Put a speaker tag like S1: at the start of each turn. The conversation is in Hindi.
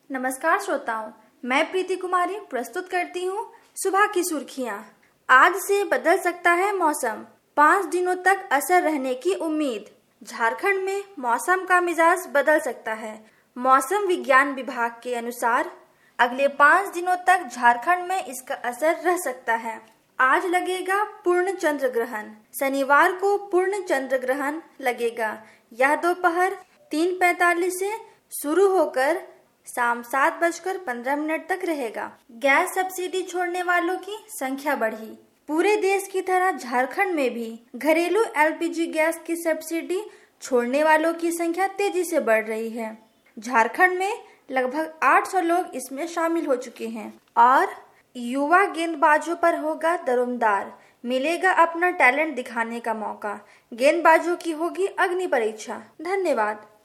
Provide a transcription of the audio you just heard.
S1: नमस्कार श्रोताओं, मैं प्रीति कुमारी प्रस्तुत करती हूँ सुबह की सुर्खियाँ। आज से बदल सकता है मौसम, 5 दिनों तक असर रहने की उम्मीद। झारखंड में मौसम का मिजाज बदल सकता है। मौसम विज्ञान विभाग के अनुसार अगले 5 दिनों तक झारखंड में इसका असर रह सकता है। आज लगेगा पूर्ण चंद्र ग्रहण। शनिवार को पूर्ण चंद्र ग्रहण लगेगा। यह दोपहर 3:45 से शुरू होकर शाम 7:15 तक रहेगा। गैस सब्सिडी छोड़ने वालों की संख्या बढ़ी। पूरे देश की तरह झारखंड में भी घरेलू एलपीजी गैस की सब्सिडी छोड़ने वालों की संख्या तेजी से बढ़ रही है। झारखंड में लगभग 800 लोग इसमें शामिल हो चुके हैं और युवा गेंदबाजों पर होगा दरोमदार। मिलेगा अपना टैलेंट दिखाने का मौका। गेंदबाजों की होगी अग्नि परीक्षा। धन्यवाद।